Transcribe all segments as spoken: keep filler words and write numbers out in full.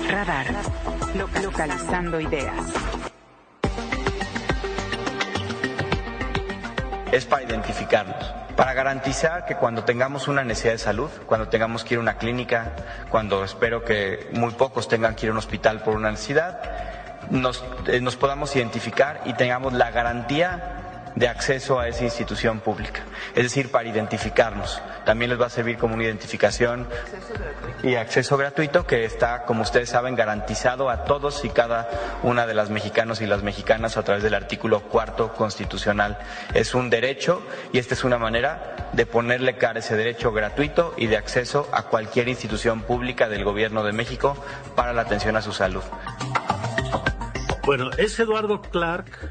Radar. Localizando ideas. Es para identificarnos, para garantizar que cuando tengamos una necesidad de salud, cuando tengamos que ir a una clínica, cuando espero que muy pocos tengan que ir a un hospital por una necesidad, nos, eh, nos podamos identificar y tengamos la garantía de acceso a esa institución pública. Es decir, para identificarnos. También les va a servir como una identificación y acceso gratuito que está, como ustedes saben, garantizado a todos y cada una de las mexicanos y las mexicanas a través del artículo cuarto constitucional. Es un derecho y esta es una manera de ponerle cara a ese derecho gratuito y de acceso a cualquier institución pública del Gobierno de México para la atención a su salud. Bueno, es Eduardo Clark.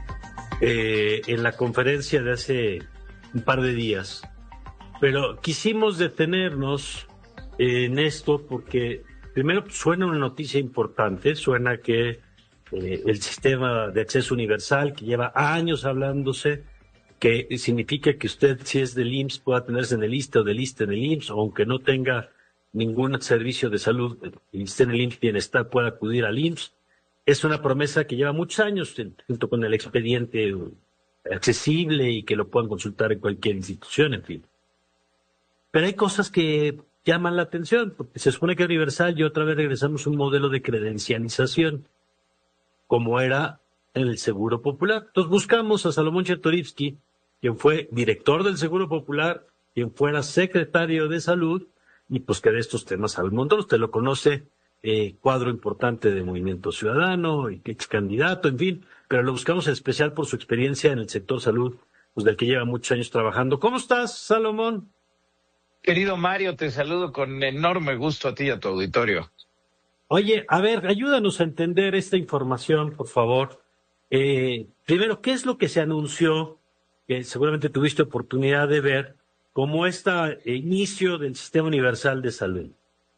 Eh, en la conferencia de hace un par de días, pero quisimos detenernos en esto porque primero suena una noticia importante, suena que eh, el sistema de acceso universal que lleva años hablándose, que significa que usted, si es del I M S S, pueda tenerse en el ISSSTE o del ISSSTE en el I M S S, o aunque no tenga ningún servicio de salud y esté en el I M S S Bienestar, pueda acudir al I M S S. Es una promesa que lleva muchos años, junto con el expediente accesible y que lo puedan consultar en cualquier institución, en fin. Pero hay cosas que llaman la atención, porque se supone que es universal y otra vez regresamos a un modelo de credencialización, como era en el Seguro Popular. Entonces buscamos a Salomón Chertorivsky, quien fue director del Seguro Popular, quien fuera secretario de Salud, y pues que de estos temas al montón. Usted lo conoce. Eh, cuadro importante de Movimiento Ciudadano, y ex candidato, en fin, pero lo buscamos en especial por su experiencia en el sector salud, pues del que lleva muchos años trabajando. ¿Cómo estás, Salomón? Querido Mario, te saludo con enorme gusto a ti y a tu auditorio. Oye, a ver, ayúdanos a entender esta información, por favor. Eh, primero, ¿qué es lo que se anunció, que seguramente tuviste oportunidad de ver, como este inicio del Sistema Universal de Salud?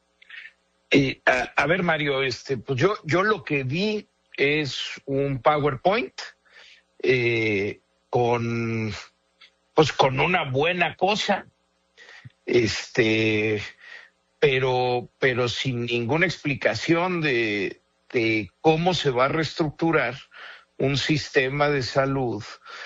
Eh, a, a ver, Mario, este, pues yo, yo lo que vi es un PowerPoint eh, con, pues con una buena cosa, este, pero, pero sin ninguna explicación de, de cómo se va a reestructurar un sistema de salud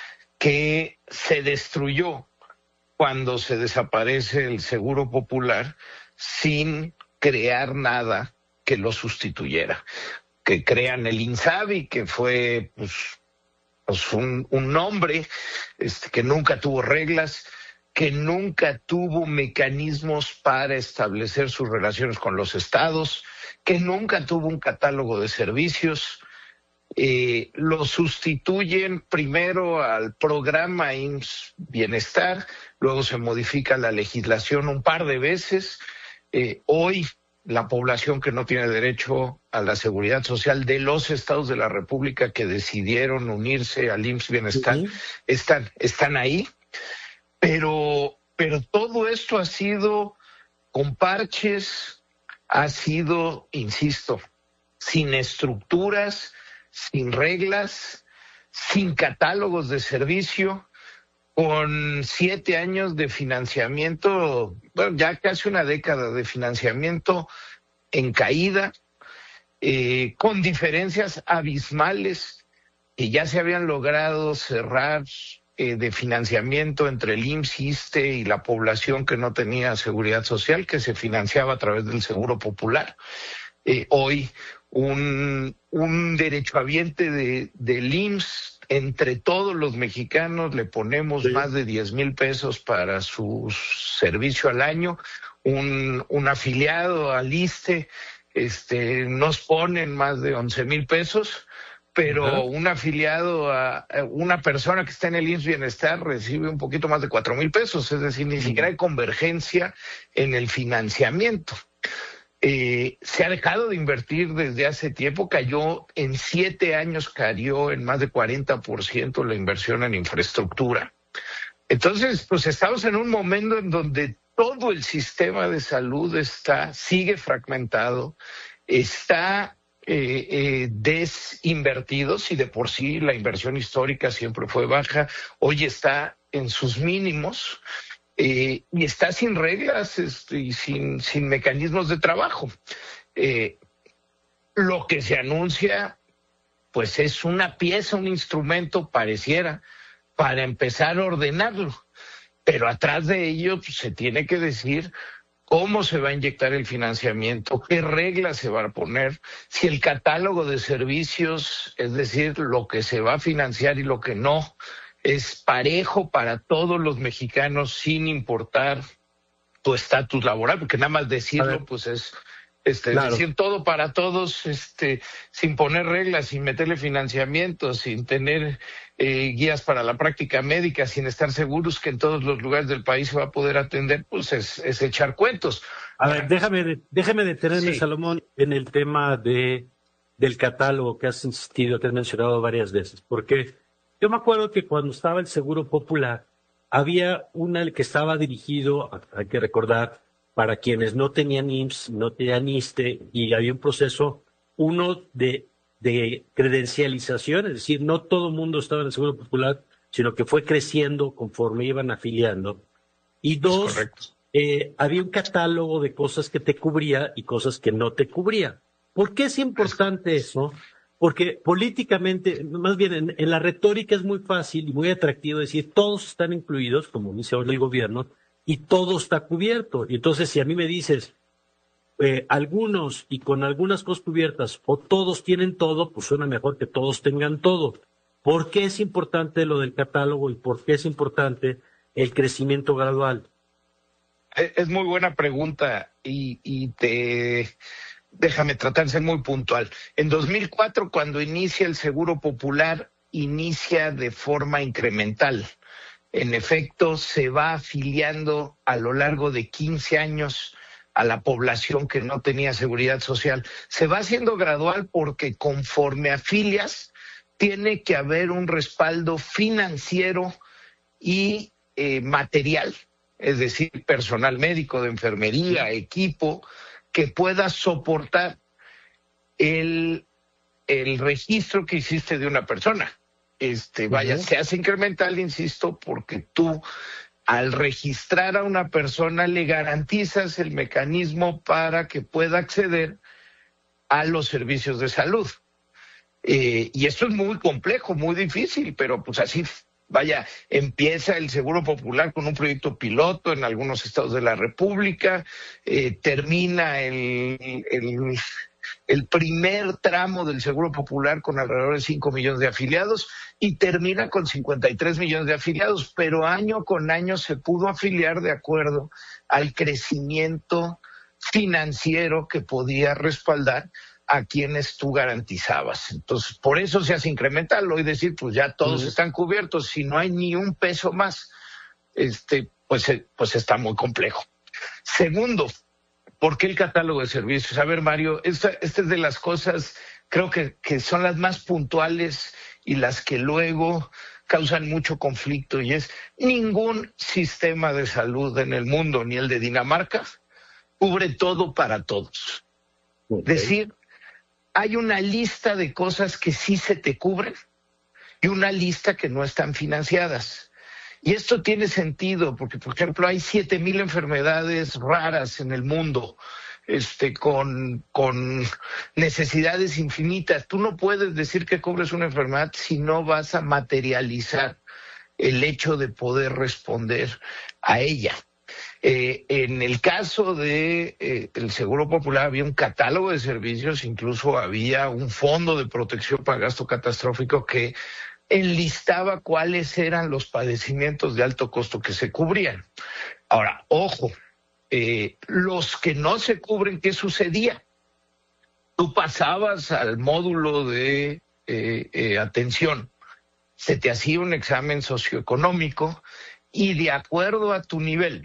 que se destruyó cuando se desaparece el Seguro Popular sin crear nada que lo sustituyera. Que crean el INSABI, que fue pues, pues un, un nombre este, que nunca tuvo reglas, que nunca tuvo mecanismos para establecer sus relaciones con los estados, que nunca tuvo un catálogo de servicios. Eh, lo sustituyen primero al programa I M S S Bienestar, luego se modifica la legislación un par de veces. Eh, hoy la población que no tiene derecho a la seguridad social de los estados de la República que decidieron unirse al I M S S Bienestar, uh-huh. están, están ahí, pero, pero todo esto ha sido con parches, ha sido, insisto, sin estructuras, sin reglas, sin catálogos de servicio, con siete años de financiamiento, bueno, ya casi una década de financiamiento en caída, eh, con diferencias abismales que ya se habían logrado cerrar eh, de financiamiento entre el I M S S, ISSSTE y la población que no tenía seguridad social, que se financiaba a través del Seguro Popular. Eh, hoy un, un derechohabiente de, del I M S S, entre todos los mexicanos le ponemos sí. más de diez mil pesos para su servicio al año. Un, un afiliado al ISSSTE este, nos ponen más de once mil pesos, pero uh-huh. un afiliado a, a una persona que está en el I M S S Bienestar recibe un poquito más de cuatro mil pesos, es decir, ni uh-huh. siquiera hay convergencia en el financiamiento. Eh, se ha dejado de invertir desde hace tiempo, cayó en siete años, cayó en más de cuarenta por ciento la inversión en infraestructura. Entonces, pues estamos en un momento en donde todo el sistema de salud está, sigue fragmentado, está eh, eh, desinvertido, si de por sí la inversión histórica siempre fue baja, hoy está en sus mínimos. Eh, y está sin reglas este, y sin, sin mecanismos de trabajo. Eh, lo que se anuncia, pues es una pieza, un instrumento, pareciera, para empezar a ordenarlo. Pero atrás de ello pues, se tiene que decir cómo se va a inyectar el financiamiento, qué reglas se van a poner, si el catálogo de servicios, es decir, lo que se va a financiar y lo que no, es parejo para todos los mexicanos sin importar tu estatus laboral, porque nada más decirlo pues es este claro. decir todo para todos, este sin poner reglas, sin meterle financiamiento, sin tener eh, guías para la práctica médica, sin estar seguros que en todos los lugares del país se va a poder atender, pues es, es echar cuentos. A ver, déjame, déjame detenerme, sí. Salomón, en el tema de del catálogo que has insistido, que has mencionado varias veces, porque yo me acuerdo que cuando estaba el Seguro Popular, había una que estaba dirigido, hay que recordar, para quienes no tenían I M S S, no tenían I S S S T E, y había un proceso, uno de, de credencialización, es decir, no todo el mundo estaba en el Seguro Popular, sino que fue creciendo conforme iban afiliando. Y dos, eh, había un catálogo de cosas que te cubría y cosas que no te cubría. ¿Por qué es importante eso? Porque políticamente, más bien en, en la retórica es muy fácil y muy atractivo decir todos están incluidos, como dice ahora el gobierno, y todo está cubierto. Y entonces si a mí me dices eh, algunos y con algunas cosas cubiertas o todos tienen todo, pues suena mejor que todos tengan todo. ¿Por qué es importante lo del catálogo y por qué es importante el crecimiento gradual? Es muy buena pregunta y, y te... Déjame tratar de ser muy puntual. En dos mil cuatro, cuando inicia el Seguro Popular, inicia de forma incremental. En efecto, se va afiliando a lo largo de quince años a la población que no tenía seguridad social. Se va haciendo gradual porque conforme afilias, tiene que haber un respaldo financiero y eh, material, es decir, personal médico, de enfermería, equipo, que pueda soportar el, el registro que hiciste de una persona. Este, vaya, uh-huh. Se hace incremental, insisto, porque tú al registrar a una persona le garantizas el mecanismo para que pueda acceder a los servicios de salud. Eh, y esto es muy complejo, muy difícil, pero pues así, vaya, empieza el Seguro Popular con un proyecto piloto en algunos estados de la República, eh, termina el, el, el primer tramo del Seguro Popular con alrededor de cinco millones de afiliados y termina con cincuenta y tres millones de afiliados, pero año con año se pudo afiliar de acuerdo al crecimiento financiero que podía respaldar a quienes tú garantizabas. Entonces, por eso se hace incremental, hoy decir, pues ya todos uh-huh. están cubiertos, si no hay ni un peso más, este, pues, pues está muy complejo. Segundo, ¿por qué el catálogo de servicios? A ver, Mario, esta, esta es de las cosas, creo que, que son las más puntuales y las que luego causan mucho conflicto, y es ningún sistema de salud en el mundo, ni el de Dinamarca, cubre todo para todos. Okay. Decir, hay una lista de cosas que sí se te cubren y una lista que no están financiadas. Y esto tiene sentido porque, por ejemplo, hay siete mil enfermedades raras en el mundo, este, con, con necesidades infinitas. Tú no puedes decir que cubres una enfermedad si no vas a materializar el hecho de poder responder a ella. Eh, en el caso de eh, el Seguro Popular había un catálogo de servicios, incluso había un fondo de protección para gasto catastrófico que enlistaba cuáles eran los padecimientos de alto costo que se cubrían. Ahora, ojo, eh, los que no se cubren, ¿qué sucedía? Tú pasabas al módulo de eh, eh, atención, se te hacía un examen socioeconómico y de acuerdo a tu nivel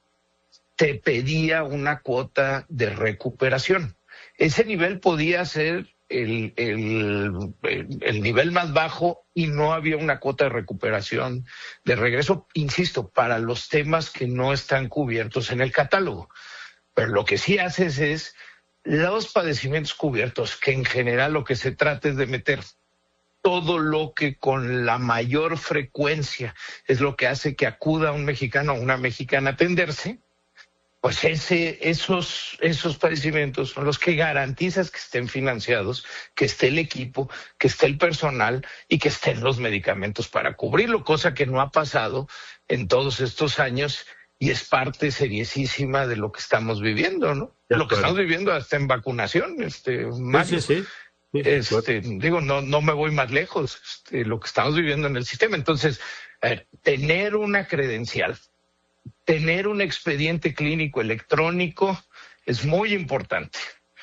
te pedía una cuota de recuperación. Ese nivel podía ser el, el, el nivel más bajo y no había una cuota de recuperación de regreso, insisto, para los temas que no están cubiertos en el catálogo. Pero lo que sí haces es los padecimientos cubiertos, que en general lo que se trata es de meter todo lo que con la mayor frecuencia es lo que hace que acuda un mexicano o una mexicana a atenderse. pues ese, esos, esos padecimientos son los que garantizas que estén financiados, que esté el equipo, que esté el personal y que estén los medicamentos para cubrirlo, cosa que no ha pasado en todos estos años y es parte seriosísima de lo que estamos viviendo, ¿no? De lo que acuerdo. estamos viviendo hasta en vacunación, este, Mario. Sí, sí, sí. Sí, Este, digo, no, no me voy más lejos, este, lo que estamos viviendo en el sistema. Entonces, a ver, tener una credencial, tener un expediente clínico electrónico es muy importante,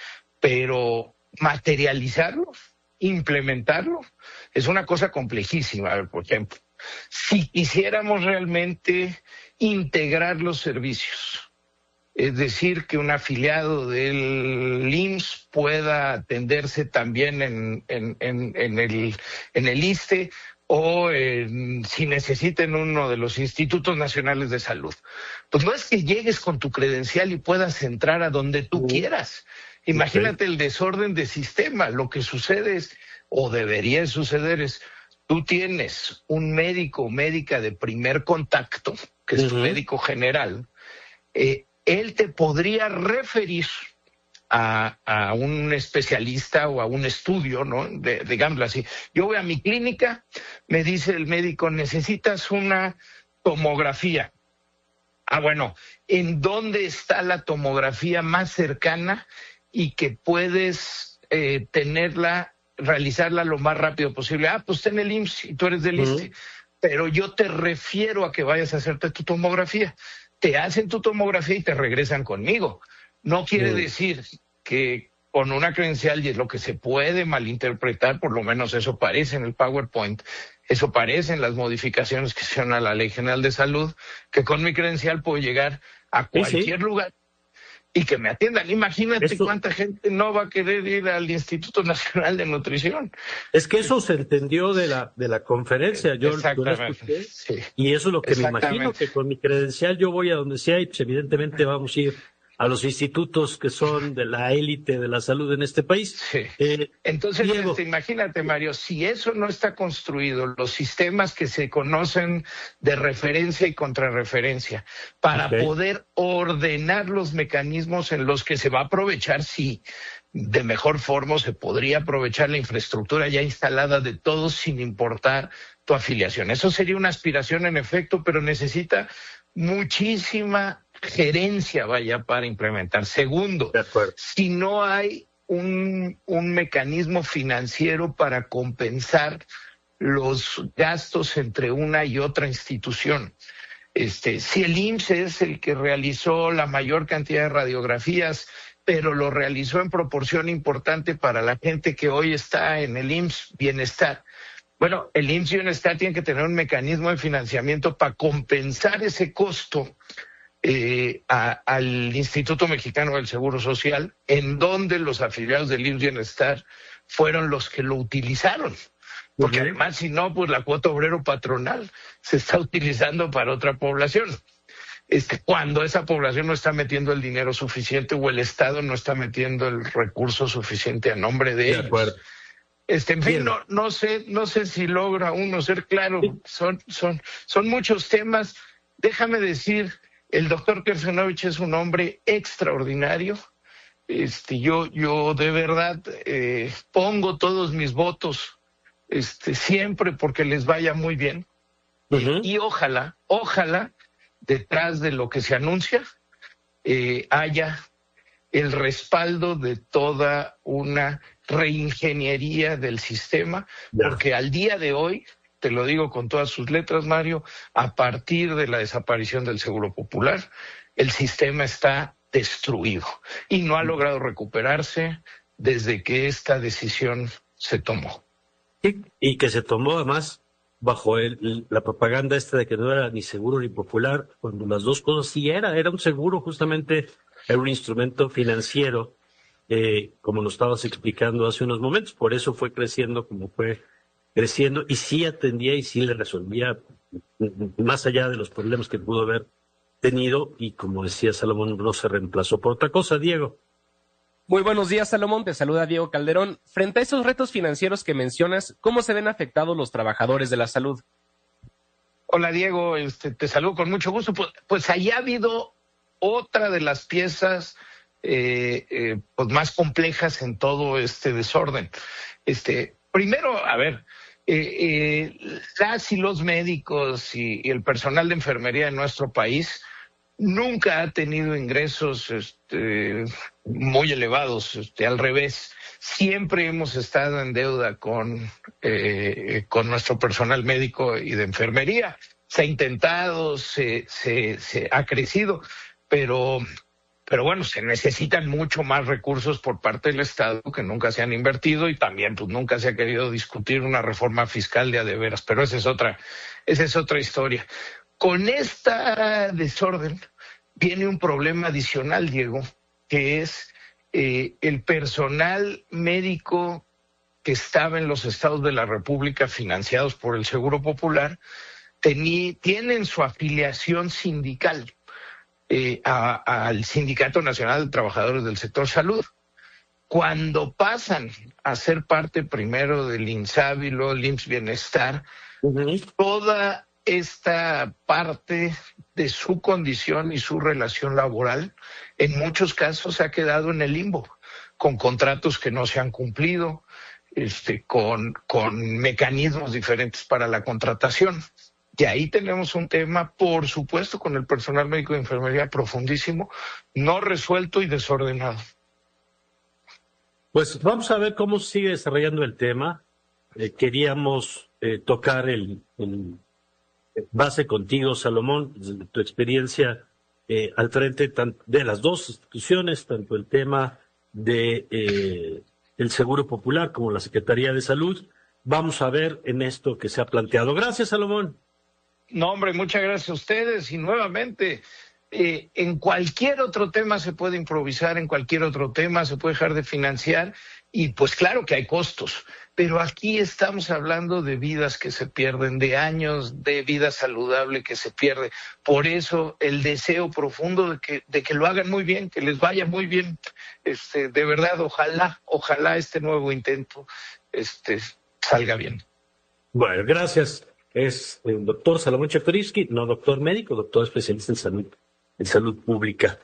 pero materializarlo, implementarlo, es una cosa complejísima. A ver, por ejemplo, si quisiéramos realmente integrar los servicios, es decir, que un afiliado del I M S S pueda atenderse también en, en, en, en el, en el ISSSTE o en, si necesiten uno de los Institutos Nacionales de Salud. Pues no es que llegues con tu credencial y puedas entrar a donde tú quieras. Imagínate el desorden de sistema. Lo que sucede es, o debería suceder es, tú tienes un médico o médica de primer contacto, que es tu Uh-huh. médico general, eh, él te podría referir a, a un especialista o a un estudio, ¿no? De, digámoslo así. Yo voy a mi clínica, me dice el médico, necesitas una tomografía. Ah, bueno, ¿en dónde está la tomografía más cercana y que puedes eh, tenerla, realizarla lo más rápido posible? Ah, pues está en el I M S S y tú eres del Uh-huh. ISSSTE, pero yo te refiero a que vayas a hacerte tu tomografía. Te hacen tu tomografía y te regresan conmigo. No quiere Mm. decir que con una credencial, y es lo que se puede malinterpretar, por lo menos eso parece en el PowerPoint, eso parece en las modificaciones que hicieron a la Ley General de Salud, que con mi credencial puedo llegar a Sí, sí. cualquier lugar y que me atiendan. Imagínate Eso- cuánta gente no va a querer ir al Instituto Nacional de Nutrición. Es que eso se entendió de la, de la conferencia. Yo, yo la Exactamente. escuché. Sí. Y eso es lo que me imagino, Exactamente. que con mi credencial yo voy a donde sea y pues evidentemente vamos a ir a los institutos que son de la élite de la salud en este país. Sí. Eh, Entonces, Diego. este, imagínate, Mario, si eso no está construido, los sistemas que se conocen de referencia y contrarreferencia, para Ok. poder ordenar los mecanismos en los que se va a aprovechar, sí, de mejor forma se podría aprovechar la infraestructura ya instalada de todos sin importar tu afiliación. Eso sería una aspiración en efecto, pero necesita muchísima gerencia, vaya, para implementar. Segundo, de acuerdo. si no hay un, un mecanismo financiero para compensar los gastos entre una y otra institución. Este, si el I M S S es el que realizó la mayor cantidad de radiografías, pero lo realizó en proporción importante para la gente que hoy está en el I M S S Bienestar. Bueno, el I M S S Bienestar tiene que tener un mecanismo de financiamiento para compensar ese costo eh, a, al Instituto Mexicano del Seguro Social, en donde los afiliados del I M S S Bienestar fueron los que lo utilizaron. Porque Uh-huh. además, si no, pues la cuota obrero patronal se está utilizando para otra población. Este, cuando esa población no está metiendo el dinero suficiente o el Estado no está metiendo el recurso suficiente a nombre de, De ellos. acuerdo. Este, en fin, Bien. no, no sé, no sé si logra uno ser claro. Sí. Son, son, son muchos temas. Déjame decir, el doctor Kersenovich es un hombre extraordinario. Este, yo, yo de verdad eh, pongo todos mis votos este, siempre porque les vaya muy bien. Uh-huh. Y ojalá, ojalá, detrás de lo que se anuncia, eh, haya el respaldo de toda una reingeniería del sistema, Ya. porque al día de hoy, te lo digo con todas sus letras, Mario, a partir de la desaparición del Seguro Popular, el sistema está destruido y no ha logrado recuperarse desde que esta decisión se tomó. Sí, y que se tomó además bajo el, la propaganda esta de que no era ni seguro ni popular, cuando las dos cosas sí era, era un seguro, justamente era un instrumento financiero, eh, como lo estabas explicando hace unos momentos, por eso fue creciendo como fue creciendo y sí atendía y sí le resolvía más allá de los problemas que pudo haber tenido y como decía Salomón, no se reemplazó por otra cosa. Diego. Muy buenos días, Salomón. Te saluda Diego Calderón. Frente a esos retos financieros que mencionas, ¿cómo se ven afectados los trabajadores de la salud? Hola, Diego, este, te saludo con mucho gusto. Pues, pues ahí ha habido otra de las piezas eh, eh, pues más complejas en todo este desorden. Este, primero, a ver, eh, eh, las y los médicos y, y el personal de enfermería en nuestro país nunca ha tenido ingresos este, muy elevados, este, al revés. Siempre hemos estado en deuda con, eh, con nuestro personal médico y de enfermería. Se ha intentado, se, se, se ha crecido, pero, pero bueno, se necesitan mucho más recursos por parte del Estado que nunca se han invertido y también pues nunca se ha querido discutir una reforma fiscal de a de veras, pero esa es otra, esa es otra historia. Con esta desorden viene un problema adicional, Diego, que es eh, el personal médico que estaba en los estados de la República financiados por el Seguro Popular, tení, tienen su afiliación sindical eh, a, al Sindicato Nacional de Trabajadores del Sector Salud. Cuando pasan a ser parte primero del INSABI, luego del I M S S Bienestar, uh-huh. toda esta parte de su condición y su relación laboral, en muchos casos ha quedado en el limbo, con contratos que no se han cumplido, este, con, con mecanismos diferentes para la contratación. Y ahí tenemos un tema, por supuesto, con el personal médico de enfermería profundísimo, no resuelto y desordenado. Pues vamos a ver cómo sigue desarrollando el tema. Eh, queríamos eh, tocar el, el base contigo, Salomón, de tu experiencia eh, al frente de las dos instituciones, tanto el tema de eh, el Seguro Popular como la Secretaría de Salud. Vamos a ver en esto que se ha planteado. Gracias, Salomón. No, hombre, muchas gracias a ustedes y nuevamente, eh, en cualquier otro tema se puede improvisar, en cualquier otro tema se puede dejar de financiar y pues claro que hay costos, pero aquí estamos hablando de vidas que se pierden, de años de vida saludable que se pierde. Por eso el deseo profundo de que, de que lo hagan muy bien, que les vaya muy bien. Este, de verdad, ojalá, ojalá este nuevo intento este, salga bien. Bueno, gracias. Es el doctor Salomón Chertorivsky, no doctor médico, doctor especialista en salud, en salud pública.